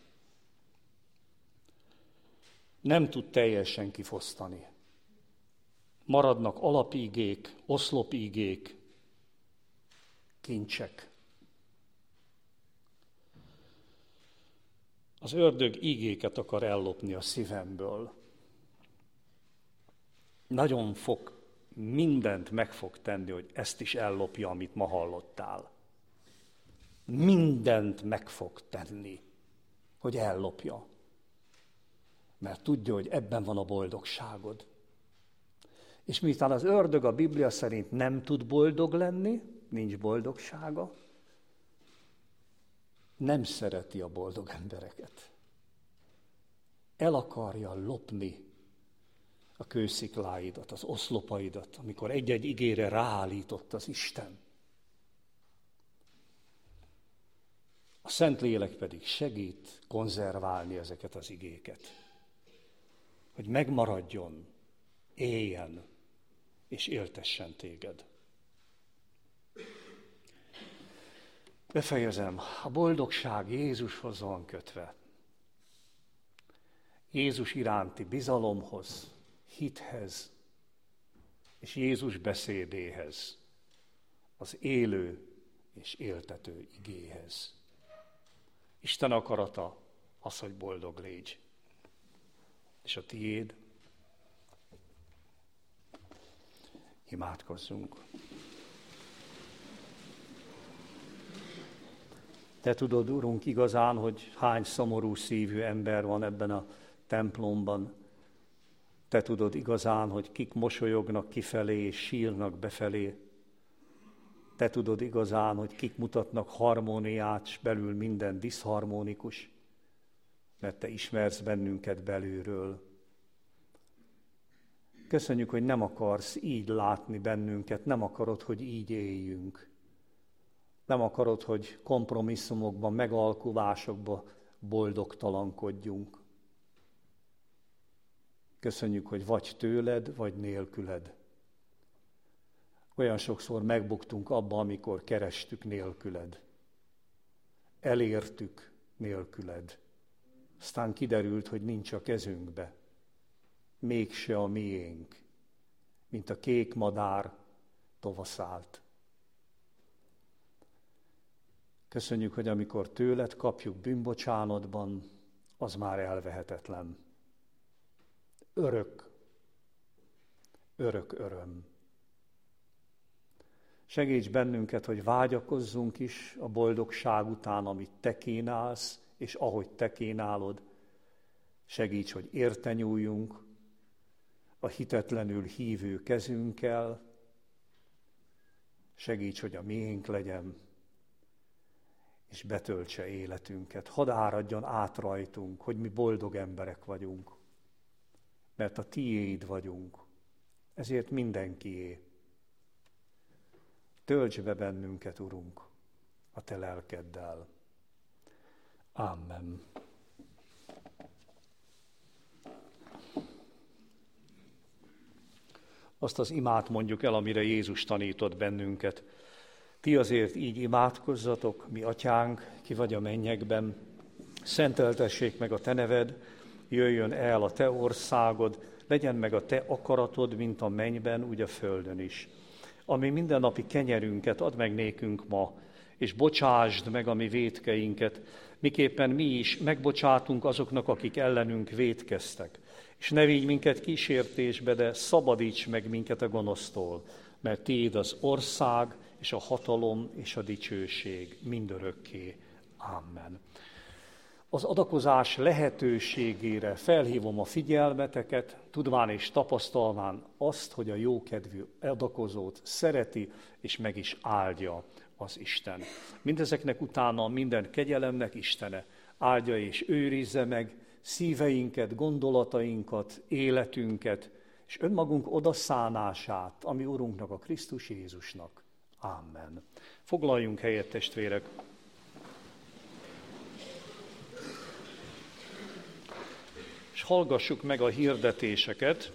Nem tud teljesen kifosztani. Maradnak alapigék, oszlopigék, kincsek. Az ördög igéket akar ellopni a szívemből. Nagyon fog, mindent meg fog tenni, hogy ezt is ellopja, amit ma hallottál. Mindent meg fog tenni, hogy ellopja. Mert tudja, hogy ebben van a boldogságod. És miután az ördög a Biblia szerint nem tud boldog lenni, nincs boldogsága, nem szereti a boldog embereket. El akarja lopni a kőszikláidat, az oszlopaidat, amikor egy-egy igére ráállított az Isten. A Szentlélek pedig segít konzerválni ezeket az igéket, hogy megmaradjon, éljen és éltessen téged. Befejezem, a boldogság Jézushoz van kötve. Jézus iránti bizalomhoz, hithez és Jézus beszédéhez, az élő és éltető igéhez. Isten akarata az, hogy boldog légy. És a tiéd? Imádkozzunk. Te tudod, Urunk, igazán, hogy hány szomorú szívű ember van ebben a templomban, Te tudod igazán, hogy kik mosolyognak kifelé és sírnak befelé. Te tudod igazán, hogy kik mutatnak harmóniát, s belül minden diszharmonikus, mert Te ismersz bennünket belülről. Köszönjük, hogy nem akarsz így látni bennünket, nem akarod, hogy így éljünk. Nem akarod, hogy kompromisszumokban, megalkulásokban boldogtalankodjunk. Köszönjük, hogy vagy tőled, vagy nélküled. Olyan sokszor megbuktunk abba, amikor kerestük nélküled. Elértük nélküled. Aztán kiderült, hogy nincs a kezünkbe. Mégse a miénk, mint a kék madár tovaszált. Köszönjük, hogy amikor tőled kapjuk bűnbocsánatban, az már elvehetetlen. Örök, örök öröm. Segíts bennünket, hogy vágyakozzunk is a boldogság után, amit Te kínálsz, és ahogy Te kínálod. Segíts, hogy érte nyúljunk a hitetlenül hívő kezünkkel. Segíts, hogy a miénk legyen, és betöltse életünket. Hadd áradjon át rajtunk, hogy mi boldog emberek vagyunk, mert a Tiéd vagyunk, ezért mindenkié. Tölts be bennünket, Urunk, a Te lelkeddel. Amen. Azt az imát mondjuk el, amire Jézus tanított bennünket. Ti azért így imádkozzatok, mi atyánk, ki vagy a mennyekben, szenteltessék meg a Te neved, jöjjön el a Te országod, legyen meg a Te akaratod, mint a mennyben, úgy a földön is. Ami mindennapi kenyerünket add meg nékünk ma, és bocsásd meg a mi vétkeinket, miképpen mi is megbocsátunk azoknak, akik ellenünk vétkeztek. És ne vigy minket kísértésbe, de szabadíts meg minket a gonosztól, mert Tiéd az ország, és a hatalom, és a dicsőség mindörökké. Amen. Az adakozás lehetőségére felhívom a figyelmeteket, tudván és tapasztalván azt, hogy a jókedvű adakozót szereti, és meg is áldja az Isten. Mindezeknek utána minden kegyelemnek Istene áldja és őrizze meg szíveinket, gondolatainkat, életünket, és önmagunk odaszánását, ami Urunknak, a Krisztus Jézusnak. Amen. Foglaljunk helyet, testvérek! És hallgassuk meg a hirdetéseket.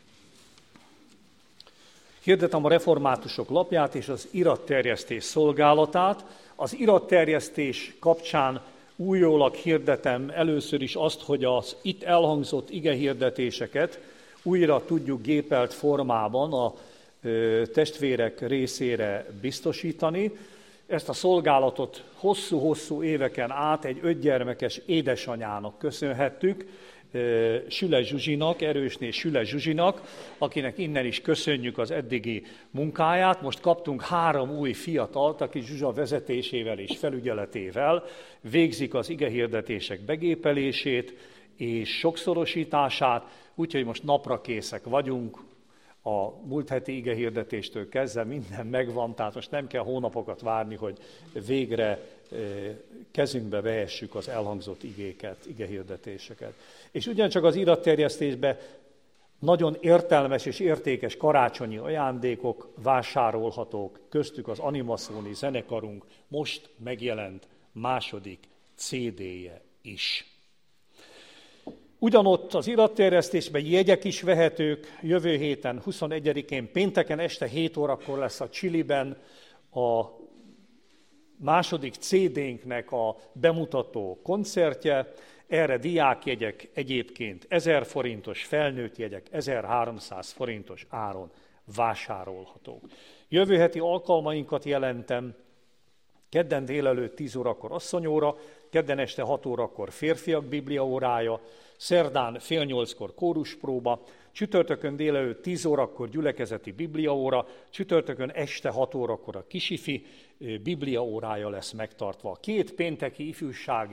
Hirdetem a reformátusok lapját és az iratterjesztés szolgálatát. Az iratterjesztés kapcsán újólag hirdetem először is azt, hogy az itt elhangzott igehirdetéseket újra tudjuk gépelt formában a testvérek részére biztosítani. Ezt a szolgálatot hosszú-hosszú éveken át egy ötgyermekes édesanyának köszönhettük, Süle Zsuzsinak, erősné Süle Zsuzsinak, akinek innen is köszönjük az eddigi munkáját. Most kaptunk három új fiatalt, aki Zsuzsa vezetésével és felügyeletével végzik az igehirdetések begépelését és sokszorosítását, úgyhogy most napra készek vagyunk. A múlt heti igehirdetéstől kezdve minden megvan, tehát most nem kell hónapokat várni, hogy végre kezünkbe vehessük az elhangzott igéket, igehirdetéseket. És ugyancsak az iratterjesztésben nagyon értelmes és értékes karácsonyi ajándékok vásárolhatók, köztük az Animaszóni zenekarunk most megjelent második cé dé-je is. Ugyanott az iratterjesztésben jegyek is vehetők, jövő héten huszonegyedikén pénteken este hét órakor lesz a Csiliben a második cé dé-nknek a bemutató koncertje. Erre diákjegyek egyébként ezer forintos, felnőtt jegyek ezerháromszáz forintos áron vásárolhatók. Jövő heti alkalmainkat jelentem: kedden délelőtt tíz órakor asszonyóra, kedden este hat órakor férfiak bibliaórája, szerdán fél nyolckor kóruspróba, csütörtökön délelőtt tíz órakor gyülekezeti bibliaóra, csütörtökön este hat órakor a kisifi bibliaórája lesz megtartva. Két pénteki ifjúsági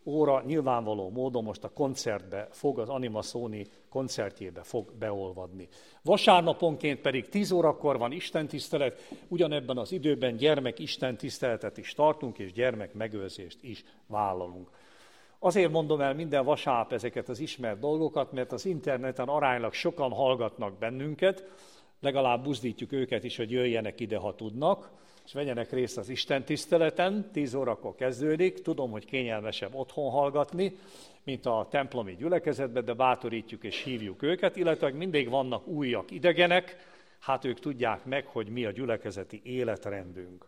óra nyilvánvaló módon most a koncertbe fog, az Anima Sony koncertjébe fog beolvadni. Vasárnaponként pedig tíz órakor van istentisztelet, ugyanebben az időben gyermek istentiszteletet is tartunk, és gyermek megőrzést is vállalunk. Azért mondom el minden vasárnap ezeket az ismert dolgokat, mert az interneten aránylag sokan hallgatnak bennünket, legalább buzdítjuk őket is, hogy jöjjenek ide, ha tudnak, és vegyenek részt az istentiszteleten, tíz órakor kezdődik, tudom, hogy kényelmesebb otthon hallgatni, mint a templomi gyülekezetben, de bátorítjuk és hívjuk őket, illetve mindig vannak újak, idegenek, hát ők tudják meg, hogy mi a gyülekezeti életrendünk.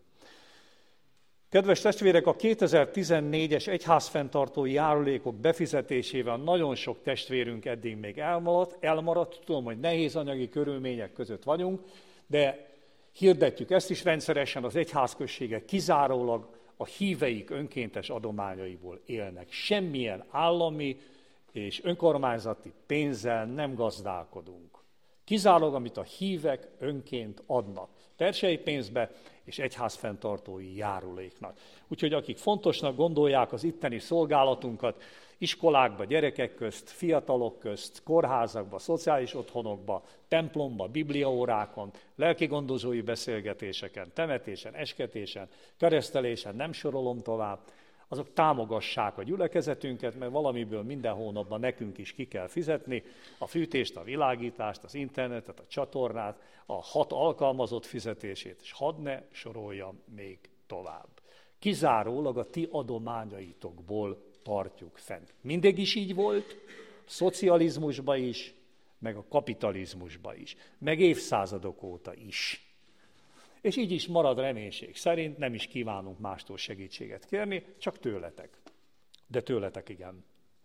Kedves testvérek, a kétezer-tizennégyes egyházfenntartói járulékok befizetésével nagyon sok testvérünk eddig még elmaradt, elmaradt. Tudom, hogy nehéz anyagi körülmények között vagyunk, de hirdetjük ezt is rendszeresen, az egyházközségek kizárólag a híveik önkéntes adományaiból élnek. Semmilyen állami és önkormányzati pénzzel nem gazdálkodunk. Kizárólag, amit a hívek önként adnak. Persei pénzbe és egyházfenntartói járuléknak. Úgyhogy akik fontosnak gondolják az itteni szolgálatunkat, iskolákba, gyerekek közt, fiatalok közt, kórházakba, szociális otthonokba, templomba, bibliaórákon, lelkigondozói beszélgetéseken, temetésen, esketésen, keresztelésen, nem sorolom tovább, azok támogassák a gyülekezetünket, mert valamiből minden hónapban nekünk is ki kell fizetni a fűtést, a világítást, az internetet, a csatornát, a hat alkalmazott fizetését, és hadd ne soroljam még tovább. Kizárólag a ti adományaitokból tartjuk fent. Mindig is így volt, szocializmusban is, meg a kapitalizmusban is, meg évszázadok óta is. És így is marad reménység szerint, nem is kívánunk mástól segítséget kérni, csak tőletek. De tőletek igen.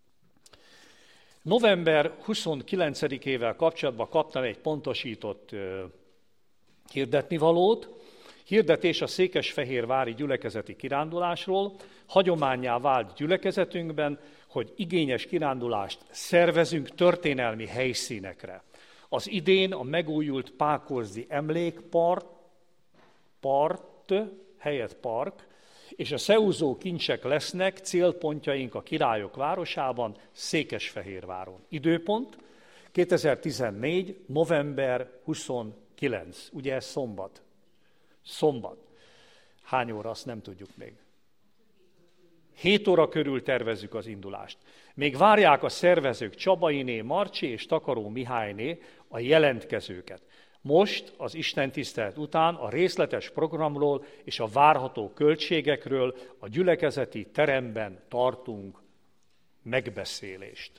november huszonkilencedikével kapcsolatban kaptam egy pontosított uh, hirdetnivalót. Hirdetés a székesfehérvári gyülekezeti kirándulásról. Hagyománnyá vált gyülekezetünkben, hogy igényes kirándulást szervezünk történelmi helyszínekre. Az idén a megújult Pákozdi emlékpark, part, helyett park, és a szeúzó kincsek lesznek célpontjaink a Királyok városában, Székesfehérváron. Időpont kétezer-tizennégy. november huszonkilencedike. Ugye ez szombat? Szombat. Hány óra, azt nem tudjuk még. hét óra körül tervezzük az indulást. Még várják a szervezők Csabainé, Marcsi és Takaró Mihályné a jelentkezőket. Most az istentisztelet után a részletes programról és a várható költségekről a gyülekezeti teremben tartunk megbeszélést.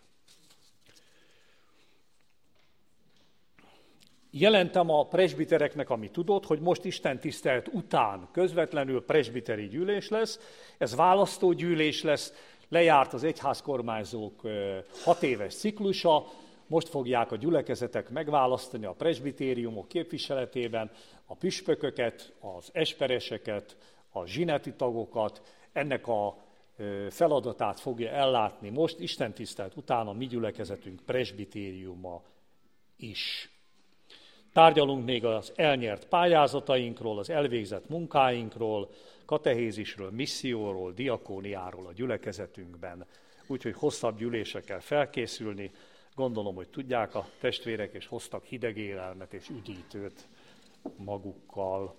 Jelentem a presbitereknek, ami tudod, hogy most istentisztelet után közvetlenül presbiteri gyűlés lesz, ez választógyűlés lesz, lejárt az egyházkormányzók hat éves ciklusa, most fogják a gyülekezetek megválasztani a presbitériumok képviseletében a püspököket, az espereseket, a zsineti tagokat, ennek a feladatát fogja ellátni most istentisztelet után a mi gyülekezetünk presbitériuma is. Tárgyalunk még az elnyert pályázatainkról, az elvégzett munkáinkról, katehézisről, misszióról, diakóniáról a gyülekezetünkben. Úgyhogy hosszabb gyűlésre kell felkészülni. Gondolom, hogy tudják a testvérek, és hoztak hideg élelmet és üdítőt magukkal.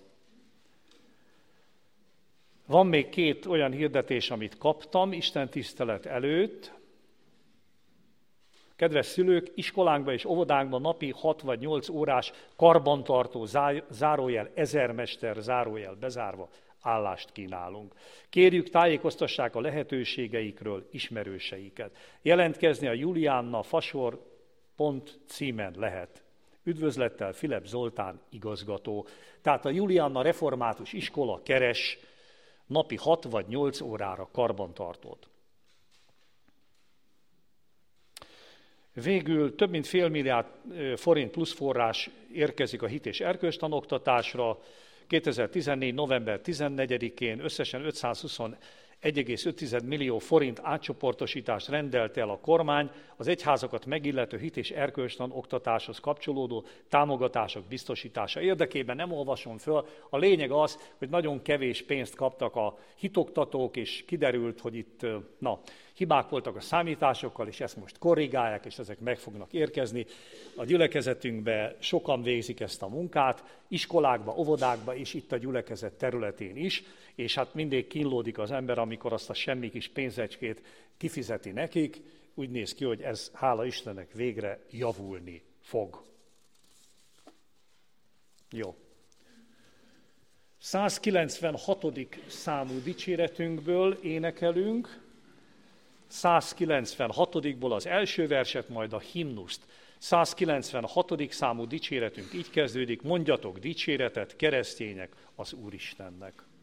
Van még két olyan hirdetés, amit kaptam istentisztelet előtt. Kedves szülők, iskolánkban és óvodánkban napi hat vagy nyolc órás karbantartó, zárójel ezermester, zárójel bezárva állást kínálunk. Kérjük, tájékoztassák a lehetőségeikről ismerőseiket. Jelentkezni a Julianna Fasor pont címen lehet. Üdvözlettel Filip Zoltán igazgató. Tehát a Julianna Református Iskola keres napi hat vagy nyolc órára karbantartót. Végül több mint fél milliárd forint plusz forrás érkezik a hit és erkölcstanoktatásra. kétezer-tizennégy. november tizennegyedikén összesen ötszázhuszonegy egy egész öt millió forint átcsoportosítást rendelt el a kormány az egyházakat megillető hit és erkölcstan oktatáshoz kapcsolódó támogatások biztosítása érdekében. Nem olvasom föl. A lényeg az, hogy nagyon kevés pénzt kaptak a hitoktatók, és kiderült, hogy itt na, hibák voltak a számításokkal, és ezt most korrigálják, és ezek meg fognak érkezni. A gyülekezetünkben sokan végzik ezt a munkát, iskolákba, óvodákba, és itt a gyülekezet területén is, és hát mindig kínlódik az ember, amikor azt a semmi kis pénzecskét kifizeti nekik. Úgy néz ki, hogy ez, hála Istennek, végre javulni fog. Jó. százkilencvenhatodik számú dicséretünkből énekelünk, százkilencvenhatodikból az első verset, majd a himnuszt. százkilencvenhatodik számú dicséretünk így kezdődik: mondjatok dicséretet, keresztények, az Úristennek.